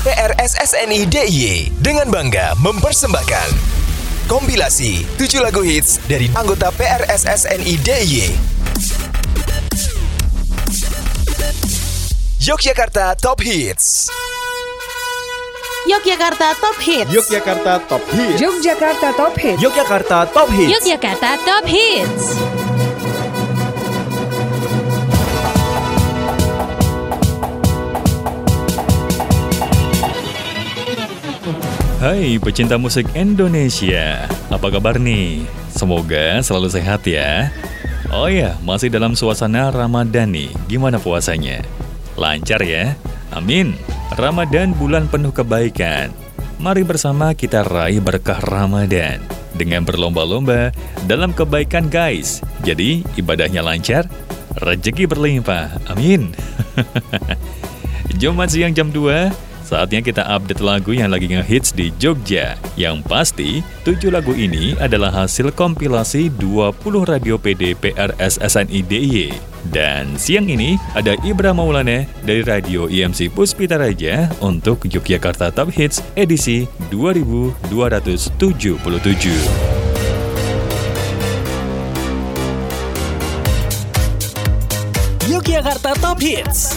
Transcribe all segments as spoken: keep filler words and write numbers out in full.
P R S S N I D I Y dengan bangga mempersembahkan kompilasi tujuh lagu hits dari anggota P R S S N I D I Y. Yogyakarta Top Hits. Yogyakarta Top Hits. Yogyakarta Top Hits. Yogyakarta Top Hits. Yogyakarta Top Hits. Yogyakarta Top Hits. Hai pecinta musik Indonesia, apa kabar nih? Semoga selalu sehat ya. Oh ya, masih dalam suasana Ramadan nih, gimana puasanya? Lancar ya? Amin. Ramadan bulan penuh kebaikan. Mari bersama kita raih berkah Ramadan dengan berlomba-lomba dalam kebaikan guys. Jadi ibadahnya lancar, rezeki berlimpah. Amin. Jumat siang jam dua, saatnya kita update lagu yang lagi ngehits di Jogja. Yang pasti, tujuh lagu ini adalah hasil kompilasi dua puluh radio P D P R S S N I D I Y. Dan siang ini ada Ibra Maulana dari radio I M C Puspita Raja untuk Yogyakarta Top Hits edisi dua ribu dua ratus tujuh puluh tujuh. Yogyakarta Top Hits.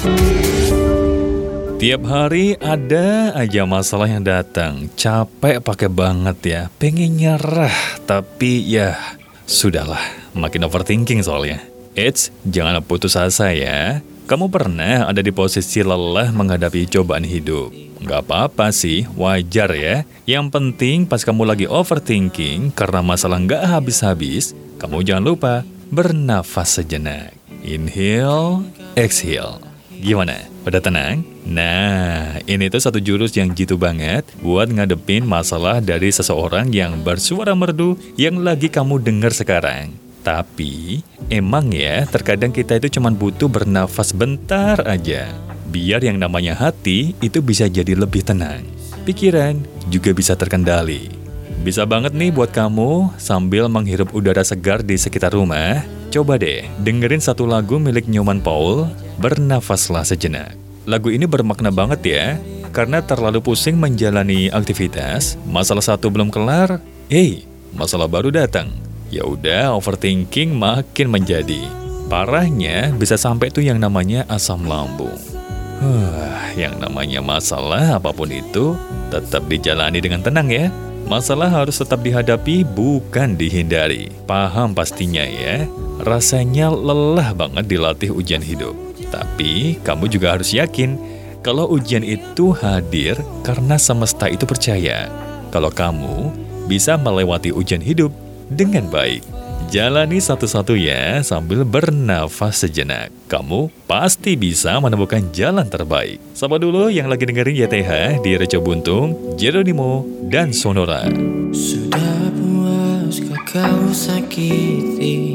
Tiap hari ada aja masalah yang datang. Capek pakai banget ya. Pengen nyerah, tapi ya sudahlah. Makin overthinking soalnya. Eits, jangan putus asa ya. Kamu pernah ada di posisi lelah menghadapi cobaan hidup. Nggak apa-apa sih, wajar ya. Yang penting pas kamu lagi overthinking karena masalah nggak habis-habis, kamu jangan lupa bernafas sejenak. Inhale, exhale. Gimana? Udah tenang? Nah, ini tuh satu jurus yang jitu banget buat ngadepin masalah dari seseorang yang bersuara merdu yang lagi kamu dengar sekarang. Tapi, emang ya, terkadang kita itu cuma butuh bernafas bentar aja. Biar yang namanya hati itu bisa jadi lebih tenang. Pikiran juga bisa terkendali. Bisa banget nih buat kamu sambil menghirup udara segar di sekitar rumah. Coba deh, dengerin satu lagu milik Nyoman Paul, Bernafaslah Sejenak. Lagu ini bermakna banget ya, karena terlalu pusing menjalani aktivitas, masalah satu belum kelar, hey, masalah baru datang. Ya udah, overthinking makin menjadi. Parahnya bisa sampai tuh yang namanya asam lambung. Huh, yang namanya masalah apapun itu tetap dijalani dengan tenang ya. Masalah harus tetap dihadapi, bukan dihindari. Paham pastinya ya. Rasanya lelah banget dilatih ujian hidup. Tapi kamu juga harus yakin kalau ujian itu hadir karena semesta itu percaya kalau kamu bisa melewati ujian hidup dengan baik. Jalani satu-satu ya sambil bernafas sejenak. Kamu pasti bisa menemukan jalan terbaik. Sapa dulu yang lagi dengerin Y T H di Reco Buntung, Jeronimo, dan Sonora. Sudah puaskah kau sakiti?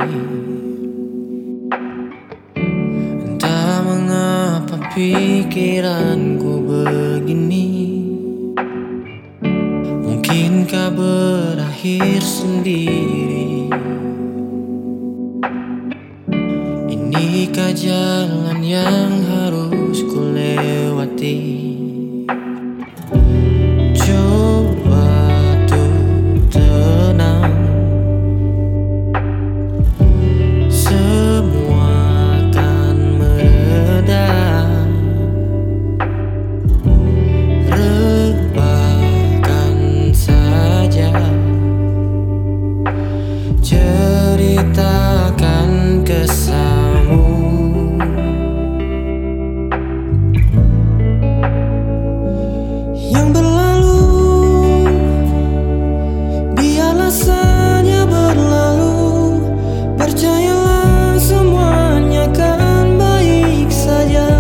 Entah mengapa pikiranku begini. Mungkinkah berakhir sendiri? Inikah jalan yang harus ku lewati? Coba tuh tenang, semua akan mereda. Rebahkan saja, ceritakan kesamu. Yang berlalu, biarlah saja berlalu. Percayalah semuanya akan baik saja.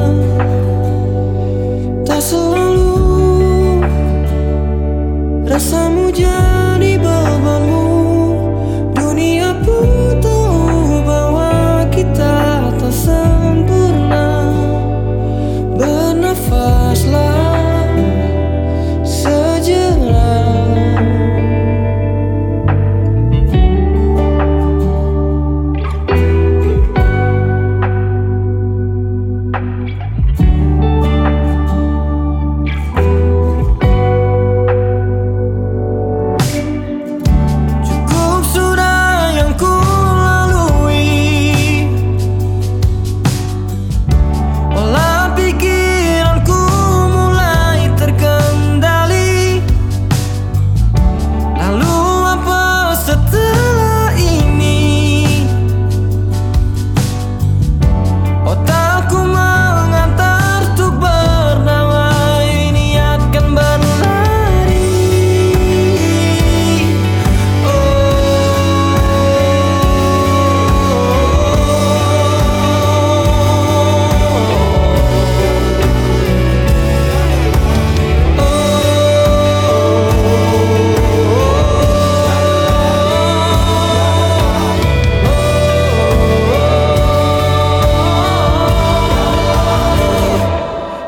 Tak selalu rasamu jadi bebanmu. Dunia pun tahu bahwa kita tak sempurna. Bernafaslah sejenak.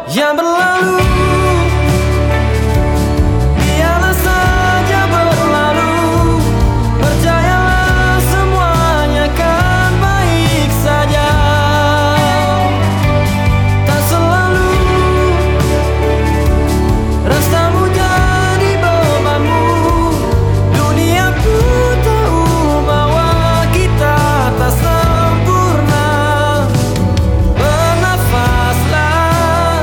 yang berlalu. Biarlah saja berlalu. Percayalah semuanya kan baik saja. Tak selalu rasamu jadi bebanmu. Dunia ku tahu bahwa kita tak sempurna. Bernafaslah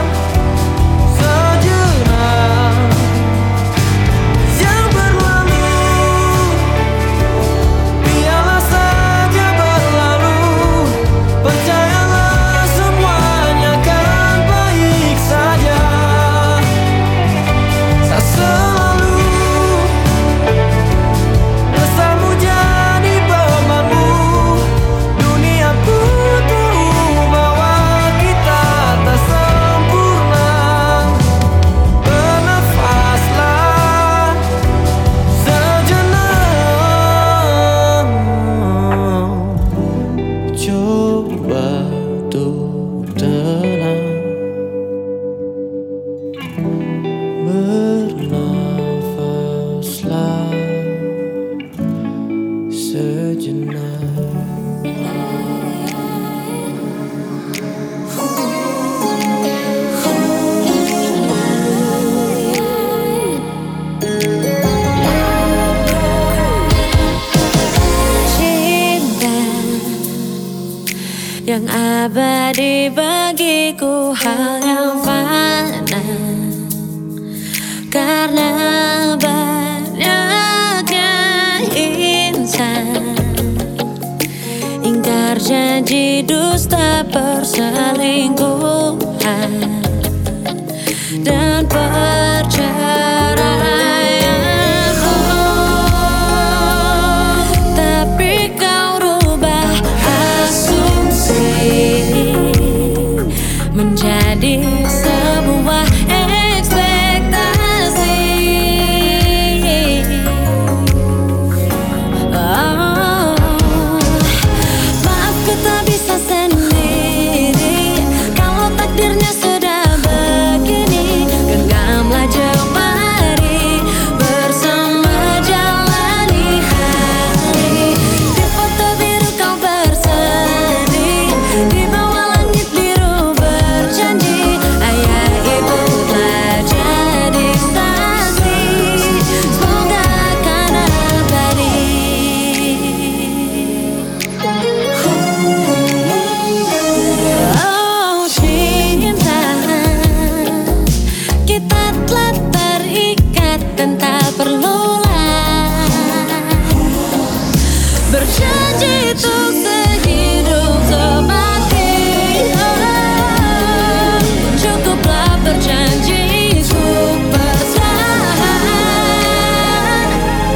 sejenak. Yang berlalu biarlah saja berlalu. Percayalah semuanya kan baik saja. Tak selalu rasamu jadi bebanmu. Dunia ku tahu bahwa kita tak sempurna. Bernafaslah sejenak. Coba untuk tenang. Bernafaslah sejenak. Cinta yang abadi bagiku hal yang fana. Karena banyaknya insan ingkar janji, dusta, perselingkuhan dan perceraian. Oh, tapi kau rubah asumsi menjadi sebuah ekspektasi. Oh, maaf ku tak bisa sendiri. Kalau takdirnya sudah begini, genggamlah jemari bersama jalani hari. Di foto biru kau berseri, di bawah langit biru berjanji. Ayah ibu telah jadi saksi, semoga akan abadi. Oh cinta, kita telah terikat dan tak perlulah berjanji untuk sehidup semati. Oh, cukuplah berjanji untuk bertahan.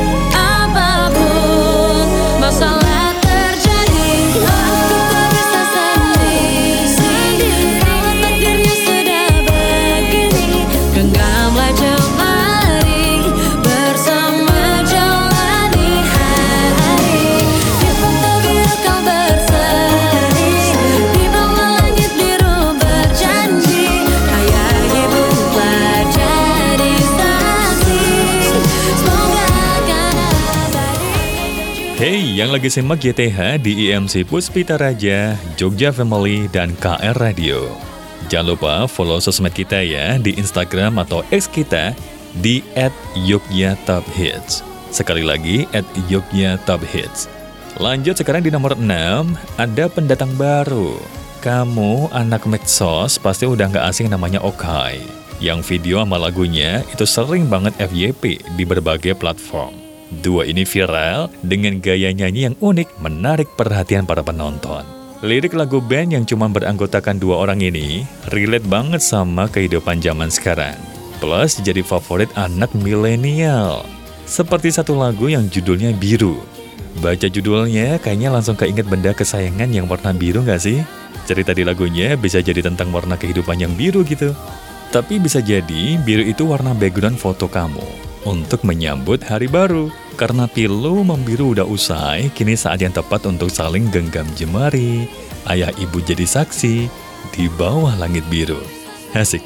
Apapun masalah terjadi, aku tak bisa sendiri. Kalau takdirnya sudah begini, genggamlah jemari bersama jalani hari. Di foto biru kau berseri, di bawah langit biru berjanji. Ayah ibu telah jadi saksi, semoga akan abadi. Hey, yang lagi simak Y T H di I M C Puspita Raja, Jogja Family, dan K R Radio. Jangan lupa follow sosmed kita ya di Instagram atau X kita di et yogya top hits. Sekali lagi, et yogya top hits. Lanjut sekarang di nomor enam, ada pendatang baru. Kamu anak medsos pasti udah nggak asing namanya Okai. Yang video sama lagunya itu sering banget F Y P di berbagai platform. Dua ini viral dengan gaya nyanyi yang unik, menarik perhatian para penonton. Lirik lagu band yang cuma beranggotakan dua orang ini relate banget sama kehidupan zaman sekarang. Plus jadi favorit anak milenial. Seperti satu lagu yang judulnya Biru. Baca judulnya kayaknya langsung keinget benda kesayangan yang warna biru nggak sih? Cerita di lagunya bisa jadi tentang warna kehidupan yang biru gitu. Tapi bisa jadi biru itu warna background foto kamu untuk menyambut hari baru. Karena pilu membiru udah usai, kini saat yang tepat untuk saling genggam jemari. Ayah ibu jadi saksi di bawah langit biru. Asik.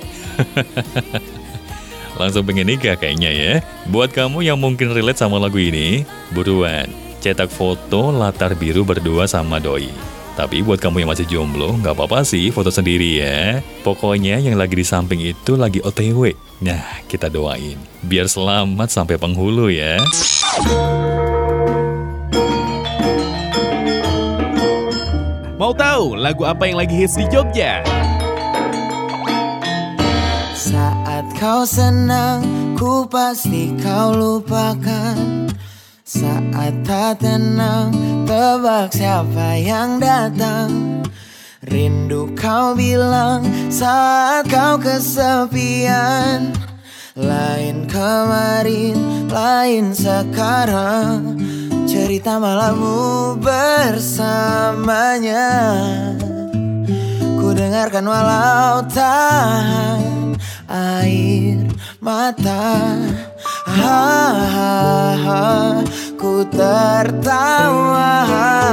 Langsung pengen nikah kayaknya ya. Buat kamu yang mungkin relate sama lagu ini, buruan cetak foto latar biru berdua sama doi. Tapi buat kamu yang masih jomblo, nggak apa-apa sih foto sendiri ya. Pokoknya yang lagi di samping itu lagi O T W. Nah, kita doain biar selamat sampai penghulu ya. Mau tahu lagu apa yang lagi hits di Jogja? Saat kau senang, ku pasti kau lupakan. Saat tak tenang, tebak siapa yang datang. Rindu kau bilang saat kau kesepian. Lain kemarin, lain sekarang. Cerita malammu bersamanya. Ku dengarkan walau tahan air mata. Ha, ha, ha. Ku tertawa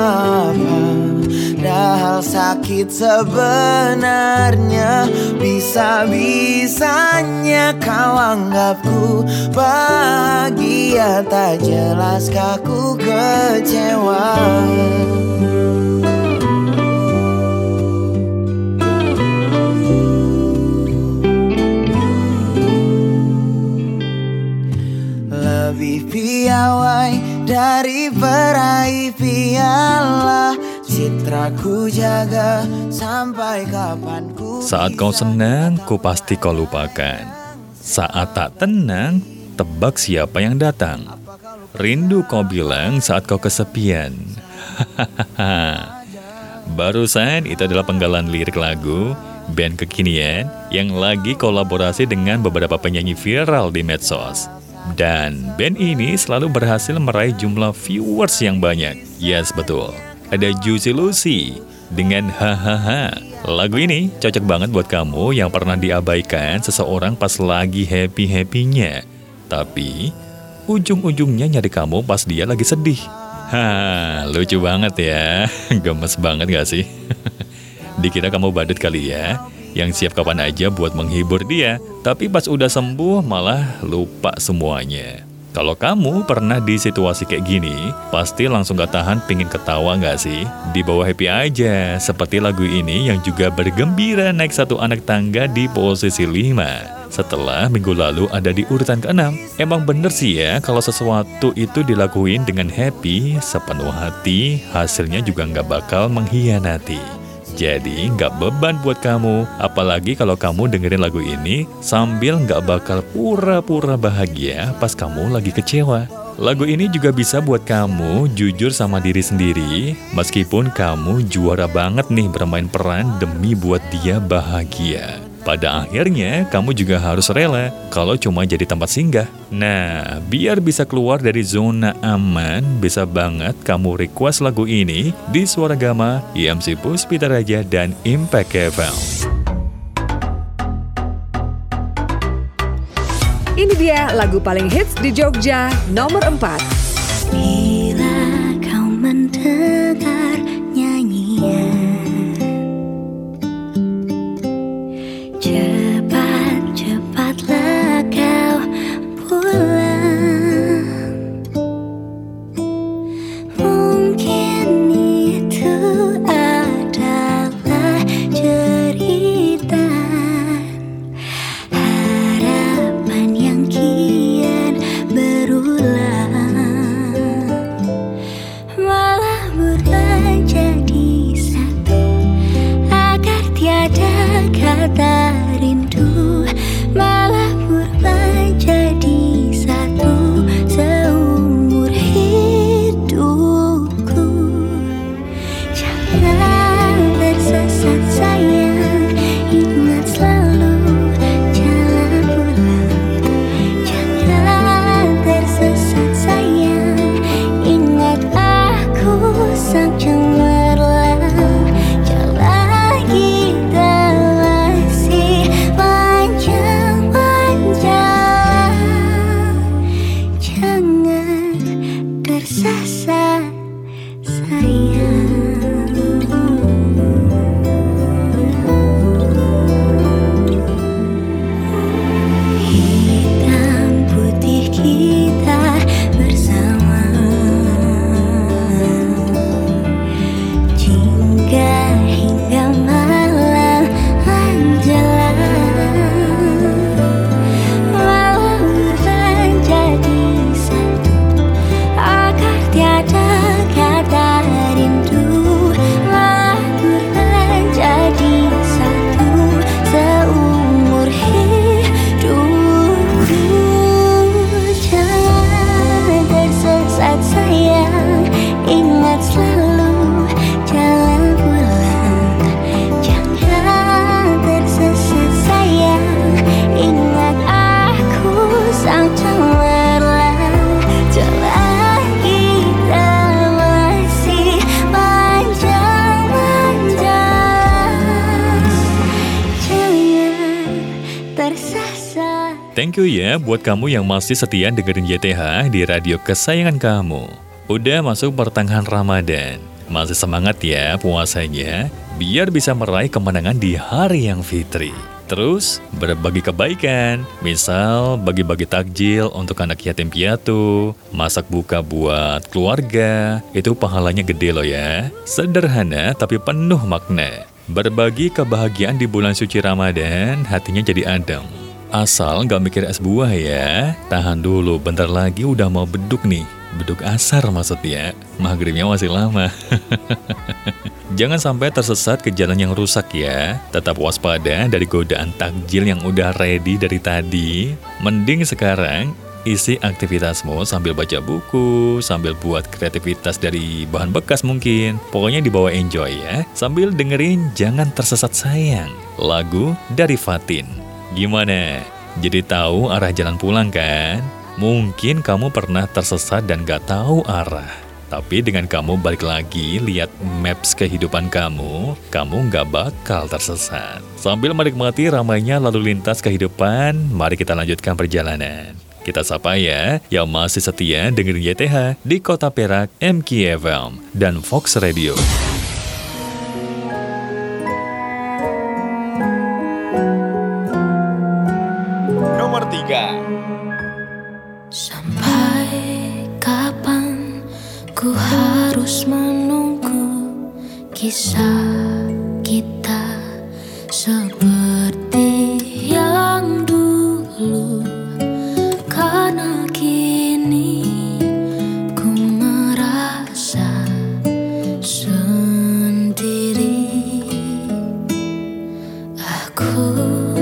padahal sakit sebenarnya. Bisa-bisanya kau anggapku bahagia, tak jelaskah ku kecewa. Lebih piawai dari peraih piala, citraku jaga sampai kapan ku. Saat kau senang, ku pasti kau lupakan. Saat tak tenang, tebak siapa yang datang. Rindu kau bilang saat kau kesepian. Barusan itu adalah penggalan lirik lagu band kekinian yang lagi kolaborasi dengan beberapa penyanyi viral di medsos. Dan band ini selalu berhasil meraih jumlah viewers yang banyak. Yes, betul. Ada Juicy Lucy dengan Hahaha. Lagu ini cocok banget buat kamu yang pernah diabaikan seseorang pas lagi happy-happynya. Tapi ujung-ujungnya nyari kamu pas dia lagi sedih. Hah, lucu banget ya. Gemes banget gak sih? Dikira kamu badut kali ya, yang siap kapan aja buat menghibur dia, tapi pas udah sembuh malah lupa semuanya. Kalau kamu pernah di situasi kayak gini, pasti langsung gak tahan pingin ketawa gak sih? Dibawa happy aja, seperti lagu ini yang juga bergembira naik satu anak tangga di posisi lima. Setelah minggu lalu ada di urutan keenam. Emang bener sih ya, kalau sesuatu itu dilakuin dengan happy, sepenuh hati, hasilnya juga gak bakal mengkhianati. Jadi nggak beban buat kamu, apalagi kalau kamu dengerin lagu ini sambil nggak bakal pura-pura bahagia pas kamu lagi kecewa. Lagu ini juga bisa buat kamu jujur sama diri sendiri, meskipun kamu juara banget nih bermain peran demi buat dia bahagia. Pada akhirnya, kamu juga harus rela kalau cuma jadi tempat singgah. Nah, biar bisa keluar dari zona aman, bisa banget kamu request lagu ini di Suara Gama, I M C Puspita Raja, dan Impact F M. Ini dia lagu paling hits di Jogja, nomor empat. Bila kau mendengar nyanyian, cepat-cepatlah kau pulang. Mungkin itu adalah cerita harapan yang kian berulang. Thank you ya buat kamu yang masih setia dengerin Y T H di radio kesayangan kamu. Udah masuk pertengahan Ramadan. Masih semangat ya puasanya, biar bisa meraih kemenangan di hari yang fitri. Terus berbagi kebaikan, misal bagi-bagi takjil untuk anak yatim piatu, masak buka buat keluarga, itu pahalanya gede loh ya. Sederhana tapi penuh makna. Berbagi kebahagiaan di bulan suci Ramadan, hatinya jadi adem. Asal gak mikir es buah ya. Tahan dulu, bentar lagi udah mau beduk nih. Beduk asar maksudnya. Maghribnya masih lama. Jangan sampai tersesat ke jalan yang rusak ya. Tetap waspada dari godaan takjil yang udah ready dari tadi. Mending sekarang isi aktivitasmu sambil baca buku, sambil buat kreativitas dari bahan bekas mungkin. Pokoknya dibawa enjoy ya. Sambil dengerin Jangan Tersesat Sayang, lagu dari Fatin. Gimana? Jadi tahu arah jalan pulang kan? Mungkin kamu pernah tersesat dan gak tahu arah. Tapi dengan kamu balik lagi lihat maps kehidupan kamu, kamu gak bakal tersesat. Sambil menikmati ramainya lalu lintas kehidupan, mari kita lanjutkan perjalanan. Kita sapa ya yang masih setia dengerin Y T H di Kota Perak, M K F M dan Fox Radio. Sampai kapan ku harus menunggu kisah kita seperti yang dulu, karena kini ku merasa sendiri. Aku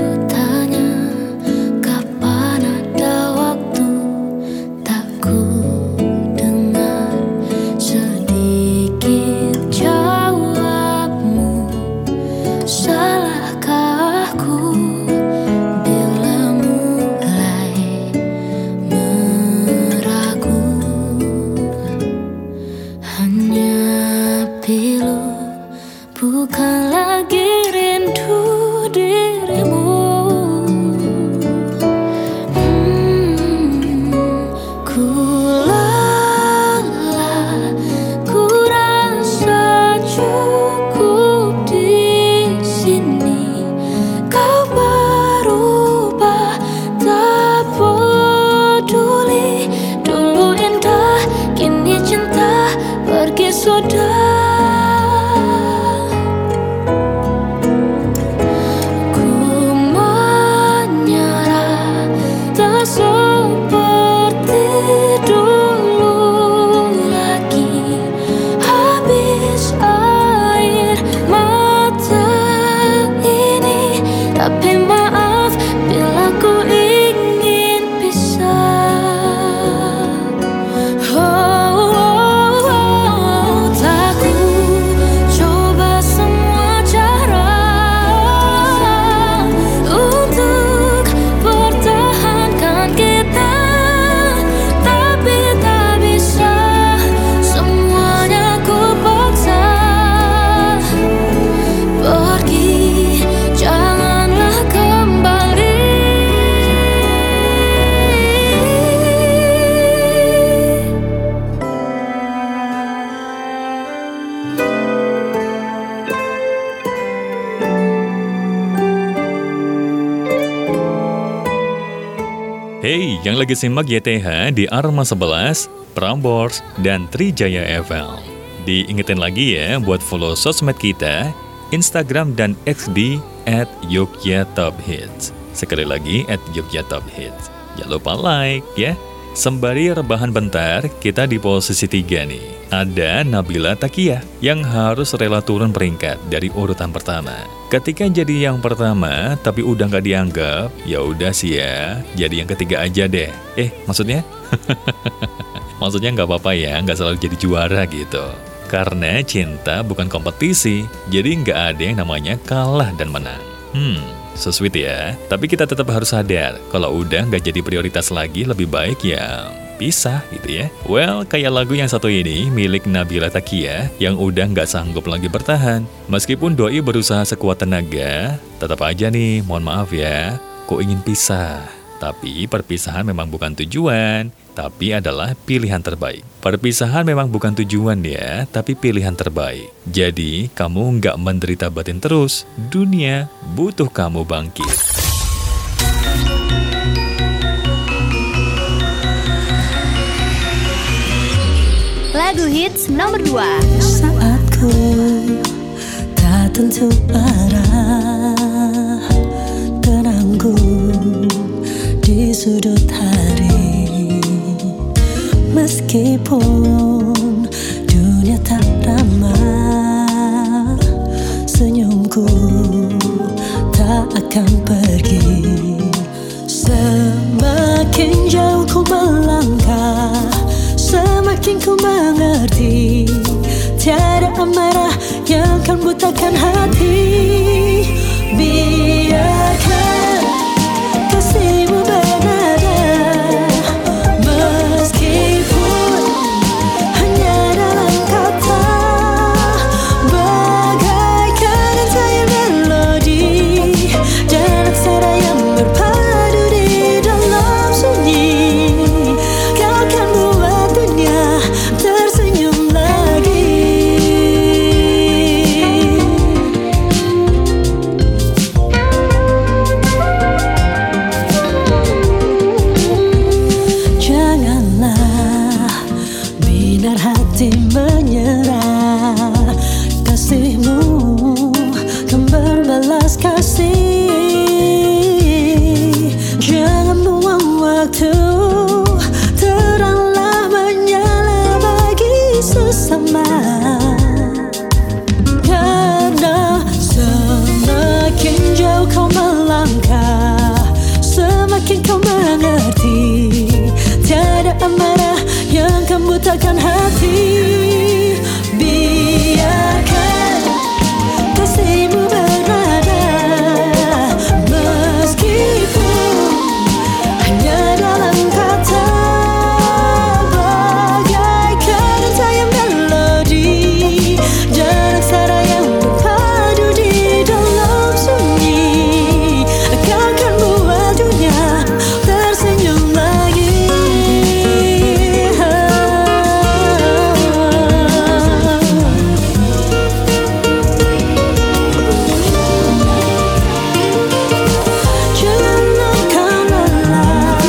Hey, yang lagi simak Y T H di Arma sebelas, Prambors, dan Trijaya F M. Diingetin lagi ya buat follow sosmed kita, Instagram dan X D at Yogya Top Hits. Sekali lagi at Jogja Top Hits. Jangan lupa like ya. Sembari rebahan bentar, kita di posisi tiga nih. Ada Nabila Takia yang harus rela turun peringkat dari urutan pertama. Ketika jadi yang pertama, tapi udah nggak dianggap, ya udah sih ya, jadi yang ketiga aja deh. Eh, maksudnya? Maksudnya nggak apa-apa ya, nggak selalu jadi juara gitu. Karena cinta bukan kompetisi, jadi nggak ada yang namanya kalah dan menang. Hmm, so sweet ya. Tapi kita tetap harus sadar, kalau udah nggak jadi prioritas lagi, lebih baik ya pisah gitu ya. Well, kayak lagu yang satu ini, milik Nabila Takia, yang udah nggak sanggup lagi bertahan. Meskipun doi berusaha sekuat tenaga, tetap aja nih, mohon maaf ya, kok ingin pisah. Tapi perpisahan memang bukan tujuan, tapi adalah pilihan terbaik. Perpisahan memang bukan tujuan ya, tapi pilihan terbaik. Jadi, kamu nggak menderita batin terus. Dunia butuh kamu bangkit. Lagu hits nomor dua. Saat ku tak tentu arah, tenangku di sudut hari. Meskipun dunia tak ramah, senyumku tak akan pergi. Semakin jauh ku melangkah, semakin ku mengerti, tiada amarah yang akan butakan hati. Biarkan kasihmu bernada, meskipun hanya dalam kata, bagaikan entah melodi dan aksara yang berpadu di dalam sunyi. Kau akan buat dunia tersenyum lagi. Janganlah binar hati menyerah, kasihmu kan berbalas kasih. Jangan buang waktu, teranglah menyala bagi sesama. Karena semakin jauh kau melangkah, semakin kau mengerti, tiada amarah yang akan butakan hati. Biarkan kasihmu bernada, meskipun hanya dalam kata, bagaikan entah melodi dan aksara yang berpadu di dalam sunyi. Kau akan buat dunia tersenyum lagi. Janganlah kau lelah.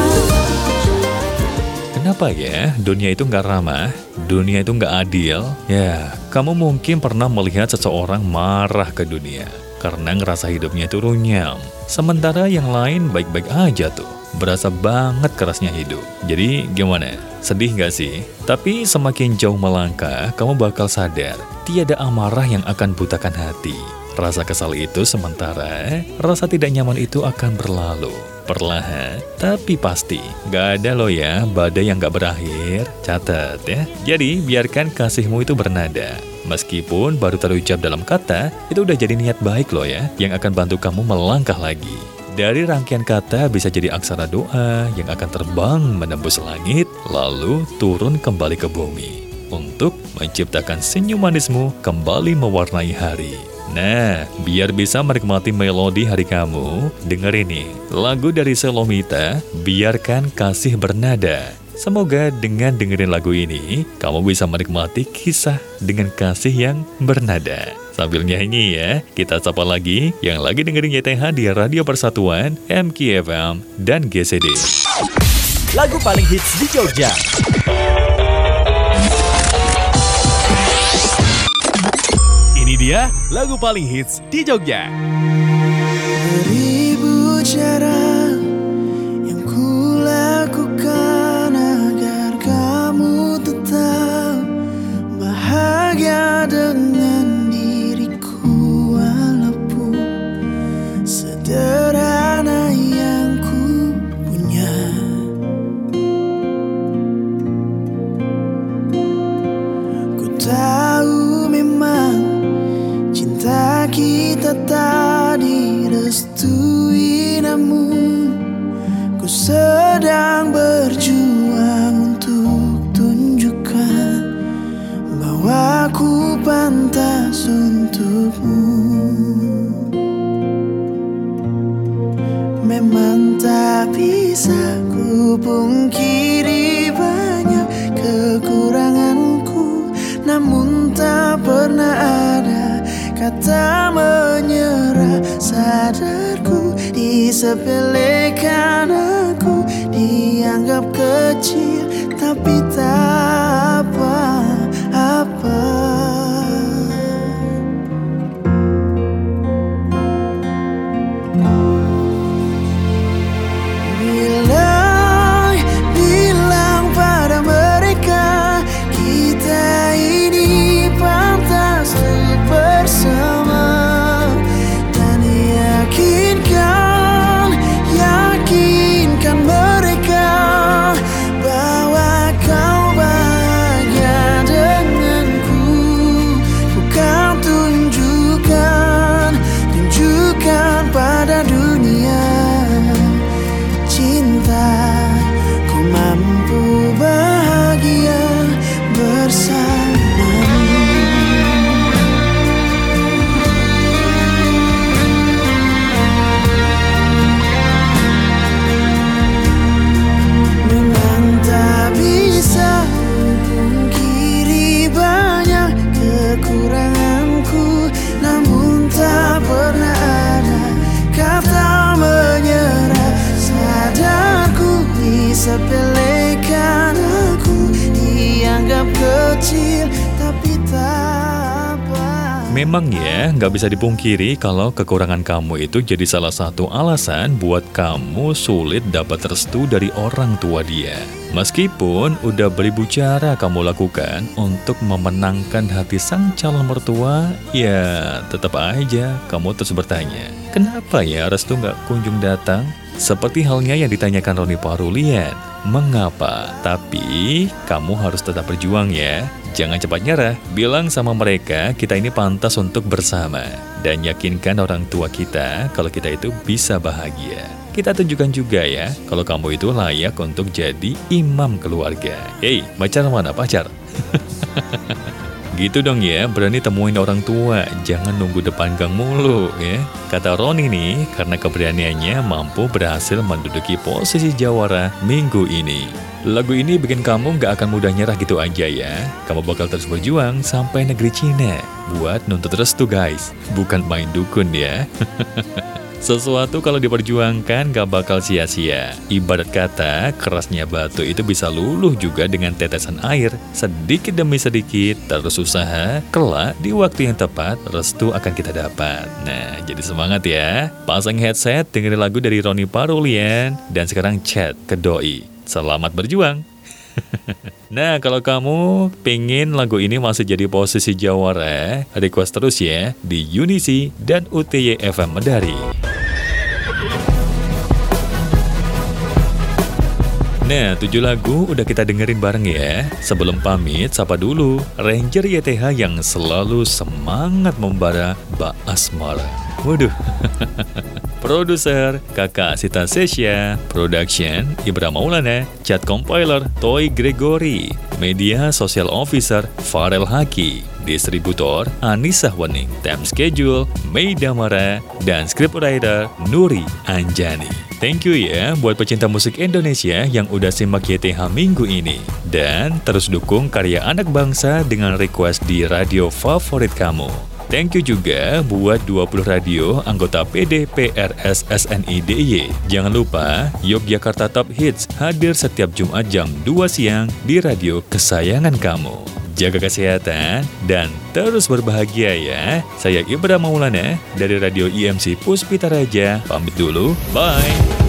Kenapa ya dunia itu nggak ramah, dunia itu nggak adil? Ya, kamu mungkin pernah melihat seseorang marah ke dunia karena ngerasa hidupnya itu runyam. Sementara yang lain baik-baik aja tuh, berasa banget kerasnya hidup. Jadi gimana? Sedih nggak sih? Tapi semakin jauh melangkah, kamu bakal sadar, tiada amarah yang akan butakan hati. Rasa kesal itu sementara, rasa tidak nyaman itu akan berlalu. Perlahan, tapi pasti. Gak ada loh ya, badai yang gak berakhir. Catat ya. Jadi, biarkan kasihmu itu bernada. Meskipun baru terucap dalam kata, itu udah jadi niat baik loh ya, yang akan bantu kamu melangkah lagi. Dari rangkaian kata bisa jadi aksara doa yang akan terbang menembus langit, lalu turun kembali ke bumi. Untuk menciptakan senyum manismu kembali mewarnai hari. Nah, biar bisa menikmati melodi hari kamu, dengerin nih, lagu dari Selomita, Biarkan Kasih Bernada. Semoga dengan dengerin lagu ini, kamu bisa menikmati kisah dengan kasih yang bernada. Sambil nyanyi ya, kita sapa lagi yang lagi dengerin Y T H di Radio Persatuan, M K F M, dan G C D. Lagu paling hits di Jogja. Ini dia lagu paling hits di Jogja. Beribu jam Memang tak bisa ku pungkiri banyak kekuranganku, namun tak pernah ada kata menyerah. Sadarku disepelekan aku, dianggap kecil, tapi tak apa-apa. Sepelekan aku, dianggap kecil, tapi tak apa. Memang ya, nggak bisa dipungkiri kalau kekurangan kamu itu jadi salah satu alasan buat kamu sulit dapat restu dari orang tua dia. Meskipun udah beribu cara kamu lakukan untuk memenangkan hati sang calon mertua, ya tetap aja kamu terus bertanya, kenapa ya restu nggak kunjung datang? Seperti halnya yang ditanyakan Roni Parulian, mengapa? Tapi kamu harus tetap berjuang ya. Jangan cepat nyerah, bilang sama mereka kita ini pantas untuk bersama. Dan yakinkan orang tua kita kalau kita itu bisa bahagia. Kita tunjukkan juga ya, kalau kamu itu layak untuk jadi imam keluarga. Hei, pacar mana pacar? Gitu dong ya, berani temuin orang tua, jangan nunggu depan gang mulu ya. Kata Roni nih, karena keberaniannya mampu berhasil menduduki posisi jawara minggu ini. Lagu ini bikin kamu gak akan mudah nyerah gitu aja ya. Kamu bakal terus berjuang sampai negeri Cina buat nuntut restu guys, bukan main dukun ya. Sesuatu kalau diperjuangkan gak bakal sia-sia. Ibarat kata, kerasnya batu itu bisa luluh juga dengan tetesan air. Sedikit demi sedikit, terus usaha, kelak di waktu yang tepat, restu akan kita dapat. Nah, jadi semangat ya. Pasang headset, dengerin lagu dari Roni Parulian, dan sekarang chat ke Doi. Selamat berjuang. Nah, kalau kamu pengen lagu ini masih jadi posisi jawara, request terus ya di Unisi dan U T Y F M Medari. Nah, tujuh lagu udah kita dengerin bareng ya. Sebelum pamit, sapa dulu Ranger Y T H yang selalu semangat membara Mbak Asmara. Waduh. Produser Kakak Sita Sesya, Production Ibra Maulana, Chat Compiler Toy Gregory, Media Social Officer Farel Haki, Distributor Anissa Wening, Time Schedule Mei Damara, dan Scriptwriter Nuri Anjani. Thank you ya buat pecinta musik Indonesia yang udah simak Y T H minggu ini. Dan terus dukung karya anak bangsa dengan request di radio favorit kamu. Thank you juga buat dua puluh radio anggota P D P R S S N I D I Y. Jangan lupa, Yogyakarta Top Hits hadir setiap Jumat jam dua siang di radio kesayangan kamu. Jaga kesehatan dan terus berbahagia ya. Saya Ibra Maulana dari Radio I M C Puspita Raja. Pamit dulu, bye.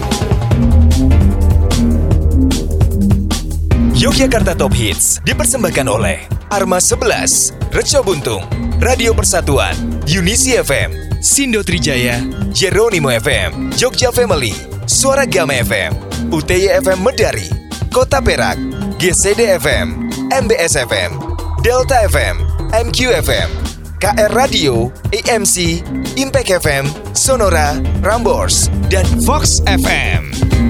Yogyakarta Top Hits dipersembahkan oleh Arma sebelas, Reco Buntung, Radio Persatuan, Unisi F M, Sindo Trijaya, Jeronimo F M, Jogja Family, Suara Gama F M, U T Y F M Medari, Kota Perak, G C D F M, M B S F M, Delta F M, M Q F M, K R Radio, A M C, Impact F M, Sonora, Rambors, dan Fox F M.